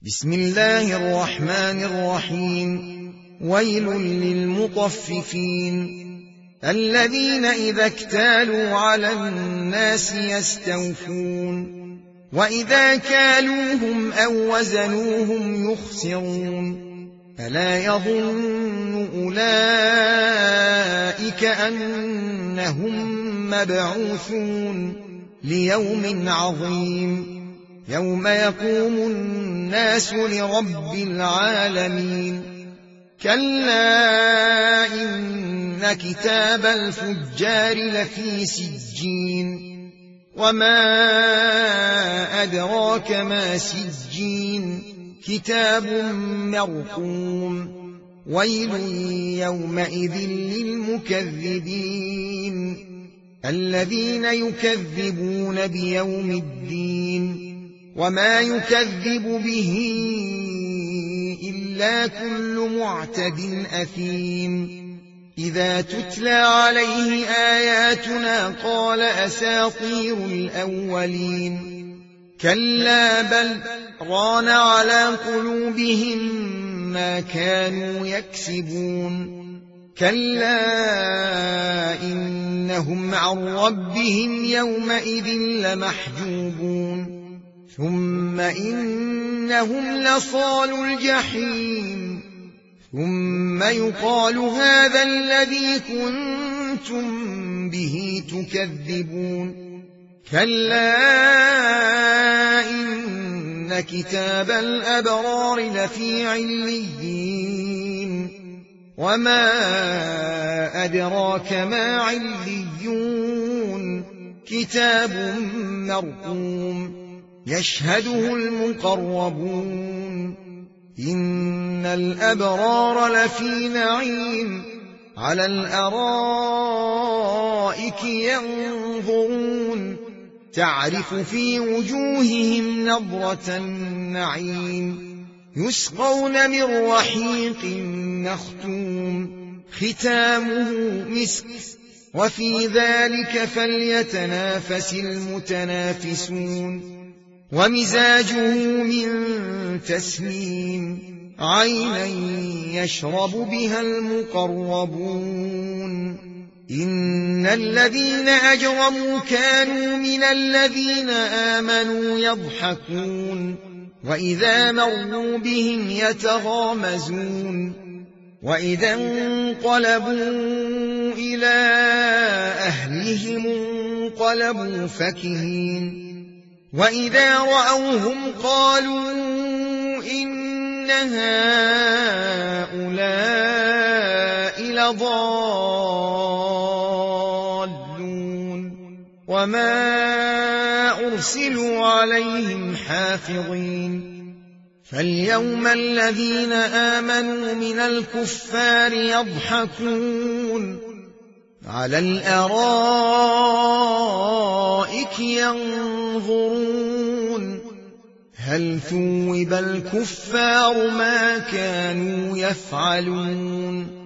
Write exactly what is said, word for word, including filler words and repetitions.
بسم الله الرحمن الرحيم. ويل للمطففين الذين إذا اكتالوا على الناس يستوفون وإذا كالوهم أو وزنوهم يخسرون ألا يظن أولئك أنهم مبعوثون ليوم عظيم يوم يقوم الناس لرب العالمين كلا إن كتاب الفجار لفي سجين وما أدراك ما سجين كتاب مرقوم ويل يومئذ للمكذبين الذين يكذبون بيوم الدين وما يكذب به إلا كل معتد أثيم إذا تتلى عليه آياتنا قال أساطير الأولين كلا بل ران على قلوبهم ما كانوا يكسبون كلا إنهم عن ربهم يومئذ لمحجوبون ثم إنهم لصالوا الجحيم ثم يقال هذا الذي كنتم به تكذبون كلا إن كتاب الأبرار لفي عليين وما أدراك ما عليون كتاب مرقوم يشهده المقربون إن الأبرار لفي نعيم على الأرائك ينظرون تعرف في وجوههم نضرة النعيم يسقون من رحيق مختوم ختامه مسك وفي ذلك فليتنافس المتنافسون ومزاجه من تسنيم عينا يشرب بها المقربون إن الذين أجرموا كانوا من الذين آمنوا يضحكون وإذا مروا بهم يتغامزون وإذا انقلبوا إلى أهلهم انقلبوا فكهين وإذا رأوهم قالوا إن هؤلاء لضالون وما أرسلوا عليهم حافظين فاليوم الذين آمنوا من الكفار يضحكون على الأرائك ينظرون هل ثوب الكفار ما كانوا يفعلون